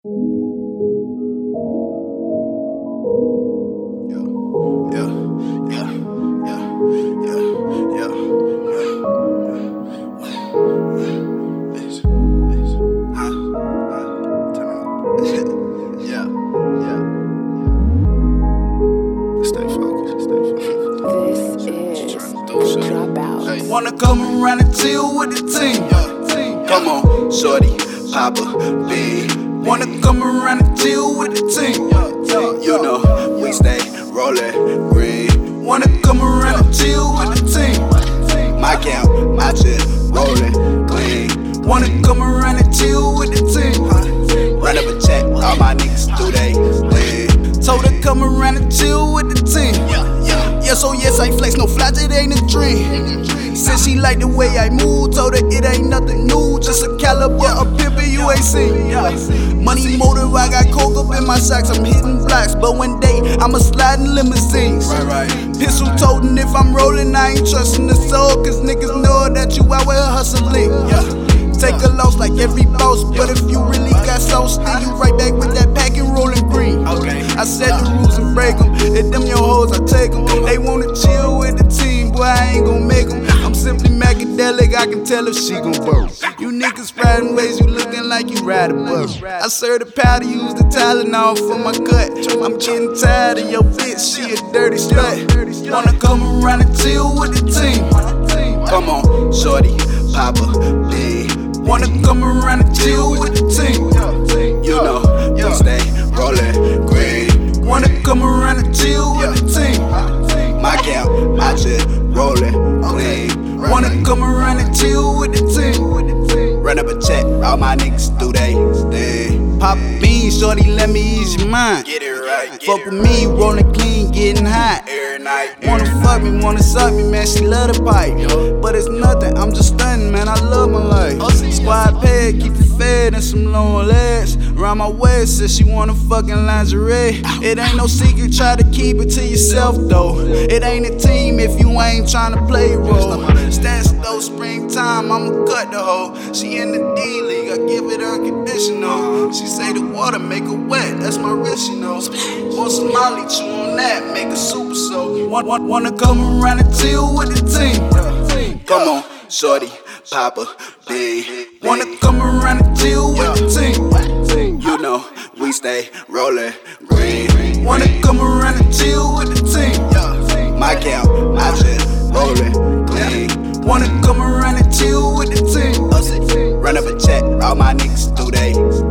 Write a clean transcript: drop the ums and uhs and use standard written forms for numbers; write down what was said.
Wanna come around and chill with the team. Come on, shorty, Papa B. Wanna come around and chill with the team. You know, we stay rollin' green. Wanna come around and chill with the team. My count, my chip, rollin' clean. Wanna come around and chill with the team. Run up a check, all my niggas do they lean. Told her come around and chill with the team. Yes, oh yes, I flex, no flash, it ain't a dream. Said she like the way I move, told her it ain't nothing new. Just a caliber, a pimpin' you ain't seen. Money motive, I got coke up in my socks, I'm hitting blocks. But one day, I'ma slide in limousines. Pistol totin', if I'm rollin', I ain't trustin' the soul. Cause niggas know that you out with hustling. Take a loss like every boss, but if you really got sauce, then you right back with that pack and rollin' green. I set the rules and break them, if them your hoes, I take them. They wanna chill with the team, boy, I ain't gon' make them. I'm simply macadelic, I can tell if she gon' work. You niggas riding ways, you looking like you ride a bus. I serve the powder, use the Tylenol for my gut. I'm getting tired of your bitch, she a dirty slut. Wanna come around and chill with the team. Come on, shorty, Papa B. Wanna come around and chill with the team. You know, we stay rollin' green. Wanna come around and chill with the team. My count, my chip, rollin' clean. Wanna come around and chill with the team. Run up a check, all my niggas do they thing. Pop beans, shorty, let me ease your mind. Get it right. Fuck with me, rollin' clean, getting hot. Every night. Wanna fuck me, wanna suck me, man, she love the pipe. But it's nothing, I'm just stunning, man, I love my life. Squad pad, keep it fed and some long legs. Around my waist, says she wanna fucking lingerie. It ain't no secret, try to keep it to yourself though. It ain't a team if you ain't tryna play a role. Stats though, springtime, I'ma cut the hoe. She in the D-League, I give it unconditional. She say the water make her wet, that's my wrist, you know. Want some Molly, chew on that, make a super so. Wanna come around and chill with the team. Come on, shorty, Papa B. Wanna come around and chill with the team. You know, we stay rollin' green. Wanna come around and chill with the team. My count, my chip, rollin' clean. Wanna come around and chill with the team. Run up a check, all my niggas do they